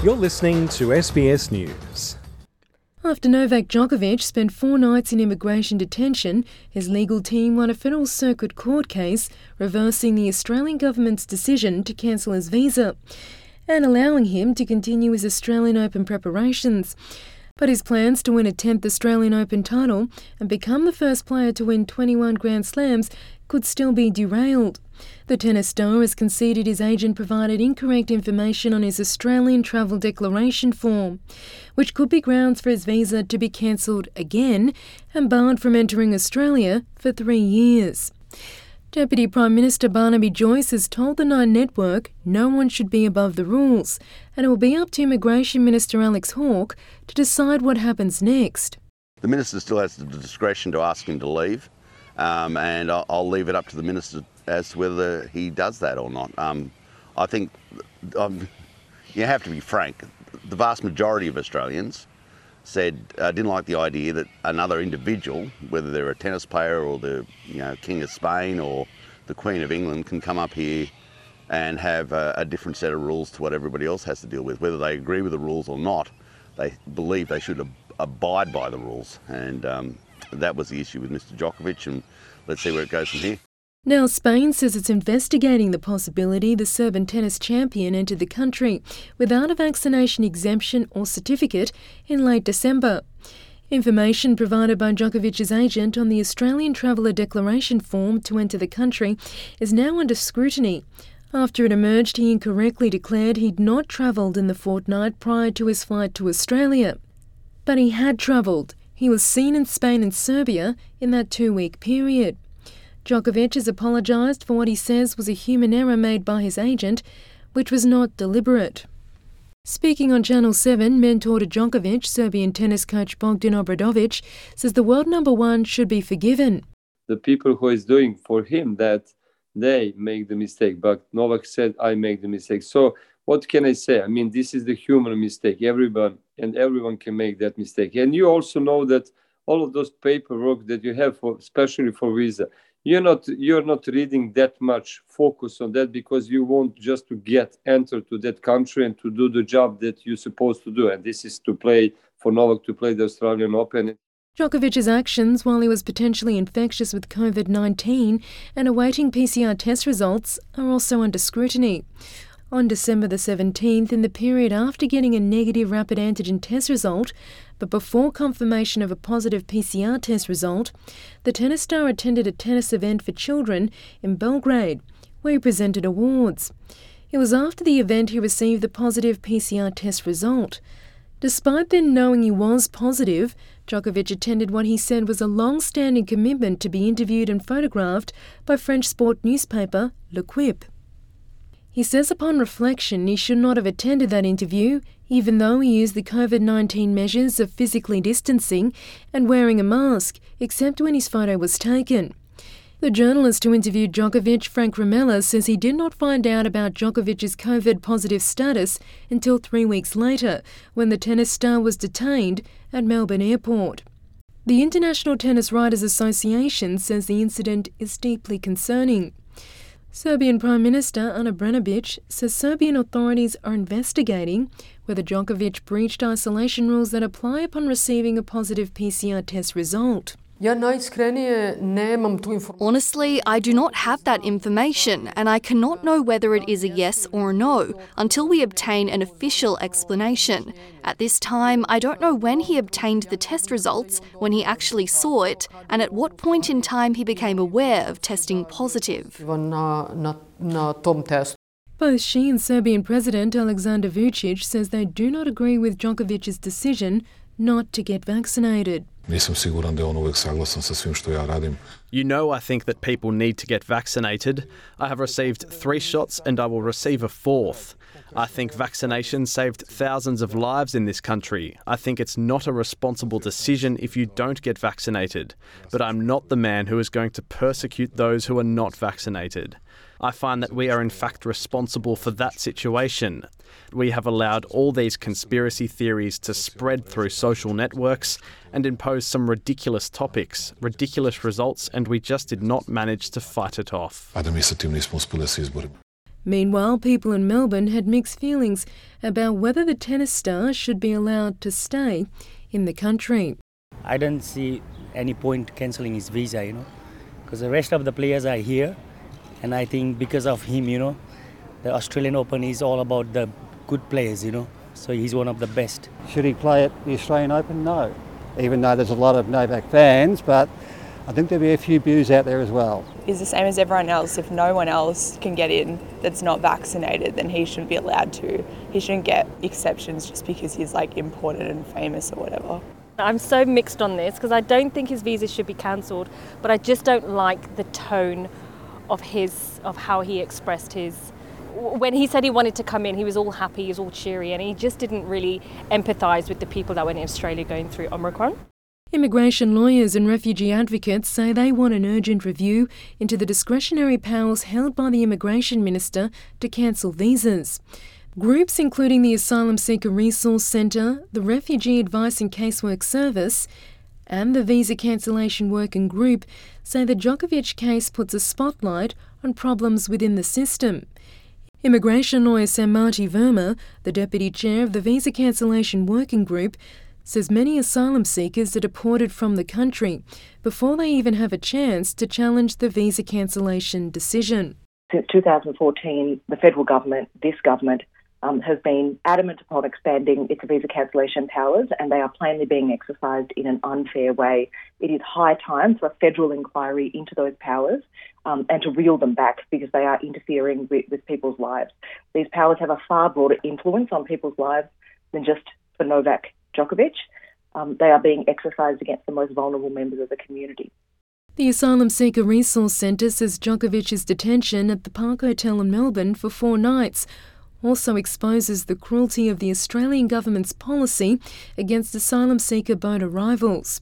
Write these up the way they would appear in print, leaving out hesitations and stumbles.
You're listening to SBS News. After Novak Djokovic spent 4 nights in immigration detention, his legal team won a federal circuit court case reversing the Australian government's decision to cancel his visa and allowing him to continue his Australian Open preparations. But his plans to win a 10th Australian Open title and become the first player to win 21 Grand Slams could still be derailed. The tennis star has conceded his agent provided incorrect information on his Australian travel declaration form, which could be grounds for his visa to be cancelled again and barred from entering Australia for 3 years. Deputy Prime Minister Barnaby Joyce has told the Nine Network no one should be above the rules, and it will be up to Immigration Minister Alex Hawke to decide what happens next. The Minister still has the discretion to ask him to leave, and I'll leave it up to the Minister as to whether he does that or not. I think you have to be frank. The vast majority of Australians said didn't like the idea that another individual, whether they're a tennis player or the King of Spain or the Queen of England, can come up here and have a different set of rules to what everybody else has to deal with. Whether they agree with the rules or not, they believe they should abide by the rules. And that was the issue with Mr Djokovic, and let's see where it goes from here. Now, Spain says it's investigating the possibility the Serbian tennis champion entered the country without a vaccination exemption or certificate in late December. Information provided by Djokovic's agent on the Australian Traveller Declaration form to enter the country is now under scrutiny after it emerged he incorrectly declared he'd not travelled in the fortnight prior to his flight to Australia. But he had travelled. He was seen in Spain and Serbia in that 2-week period. Djokovic has apologised for what he says was a human error made by his agent, which was not deliberate. Speaking on Channel 7, mentor to Djokovic, Serbian tennis coach Bogdan Obradovic says the world number one should be forgiven. The people who is doing for him that, they make the mistake, but Novak said, I make the mistake. So what can I say? I mean, this is the human mistake. Everyone can make that mistake. And you also know that all of those paperwork that you have, especially for visa, you're not reading that much focus on that because you want just to enter to that country and to do the job that you're supposed to do. And this is to play for Novak to play the Australian Open. Djokovic's actions while he was potentially infectious with COVID-19 and awaiting PCR test results are also under scrutiny. On December the 17th, in the period after getting a negative rapid antigen test result, but before confirmation of a positive PCR test result, the tennis star attended a tennis event for children in Belgrade, where he presented awards. It was after the event he received the positive PCR test result. Despite then knowing he was positive, Djokovic attended what he said was a long-standing commitment to be interviewed and photographed by French sport newspaper L'Equipe. He says upon reflection he should not have attended that interview, even though he used the COVID-19 measures of physically distancing and wearing a mask, except when his photo was taken. The journalist who interviewed Djokovic, Frank Ramella, says he did not find out about Djokovic's COVID-positive status until 3 weeks later, when the tennis star was detained at Melbourne Airport. The International Tennis Writers Association says the incident is deeply concerning. Serbian Prime Minister Ana Brnabić says Serbian authorities are investigating whether Djokovic breached isolation rules that apply upon receiving a positive PCR test result. Honestly, I do not have that information, and I cannot know whether it is a yes or a no until we obtain an official explanation. At this time, I don't know when he obtained the test results, when he actually saw it, and at what point in time he became aware of testing positive. Both she and Serbian President Aleksandar Vučić says they do not agree with Djokovic's decision not to get vaccinated. You know, I think that people need to get vaccinated. I have received 3 shots and I will receive a 4th. I think vaccination saved thousands of lives in this country. I think it's not a responsible decision if you don't get vaccinated. But I'm not the man who is going to persecute those who are not vaccinated. I find that we are in fact responsible for that situation. We have allowed all these conspiracy theories to spread through social networks and impose some ridiculous topics, ridiculous results, and we just did not manage to fight it off. Meanwhile, people in Melbourne had mixed feelings about whether the tennis star should be allowed to stay in the country. I don't see any point cancelling his visa, because the rest of the players are here, and I think because of him, the Australian Open is all about the good players, so he's one of the best. Should he play at the Australian Open? No. Even though there's a lot of Novak fans, but I think there'll be a few boos out there as well. He's the same as everyone else. If no one else can get in that's not vaccinated, then he shouldn't be allowed to. He shouldn't get exceptions just because he's important and famous or whatever. I'm so mixed on this because I don't think his visa should be cancelled, but I just don't like the tone of how he expressed his. When he said he wanted to come in, he was all happy, he was all cheery, and he just didn't really empathise with the people that were in Australia going through Omicron. Immigration lawyers and refugee advocates say they want an urgent review into the discretionary powers held by the Immigration Minister to cancel visas. Groups including the Asylum Seeker Resource Centre, the Refugee Advice and Casework Service and the Visa Cancellation Working Group say the Djokovic case puts a spotlight on problems within the system. Immigration lawyer Sammati Verma, the Deputy Chair of the Visa Cancellation Working Group, says many asylum seekers are deported from the country before they even have a chance to challenge the visa cancellation decision. Since 2014, the federal government, this government, has been adamant upon expanding its visa cancellation powers, and they are plainly being exercised in an unfair way. It is high time for a federal inquiry into those powers and to reel them back because they are interfering with people's lives. These powers have a far broader influence on people's lives than just for Novak Djokovic. They are being exercised against the most vulnerable members of the community. The Asylum Seeker Resource Centre says Djokovic's detention at the Park Hotel in Melbourne for 4 nights also exposes the cruelty of the Australian government's policy against asylum seeker boat arrivals.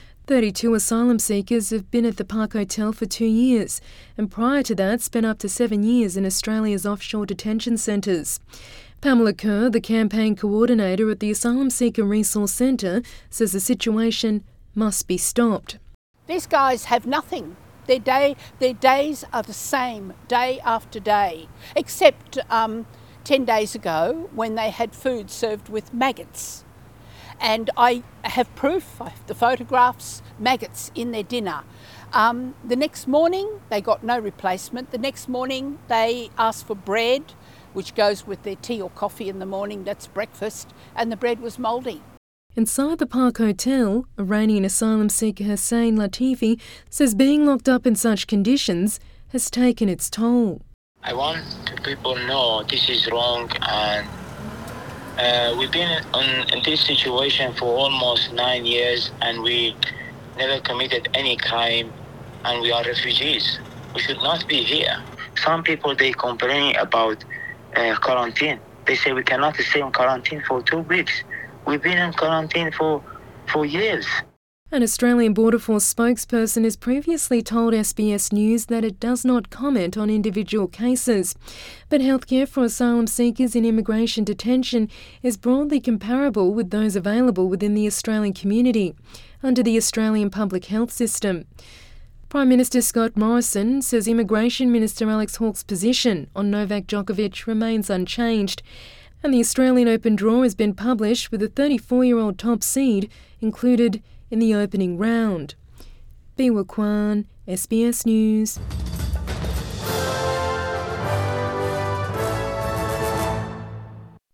32 asylum seekers have been at the Park Hotel for 2 years, and prior to that spent up to 7 years in Australia's offshore detention centres. Pamela Kerr, the campaign coordinator at the Asylum Seeker Resource Centre, says the situation must be stopped. These guys have nothing. Their days are the same day after day, except 10 days ago when they had food served with maggots. And I have proof, I have the photographs, maggots in their dinner. The next morning they got no replacement. The next morning they asked for bread, which goes with their tea or coffee in the morning, that's breakfast, and the bread was mouldy. Inside the Park Hotel, Iranian asylum seeker Hussein Latifi says being locked up in such conditions has taken its toll. I want people to know this is wrong, and we've been in this situation for almost 9 years and we never committed any crime, and we are refugees. We should not be here. Some people, they complain about quarantine. They say we cannot stay in quarantine for 2 weeks. We've been in quarantine for years. An Australian Border Force spokesperson has previously told SBS News that it does not comment on individual cases. But healthcare for asylum seekers in immigration detention is broadly comparable with those available within the Australian community under the Australian public health system. Prime Minister Scott Morrison says Immigration Minister Alex Hawke's position on Novak Djokovic remains unchanged, and the Australian Open draw has been published with a 34-year-old top seed included in the opening round. Biwa Kwan, SBS News.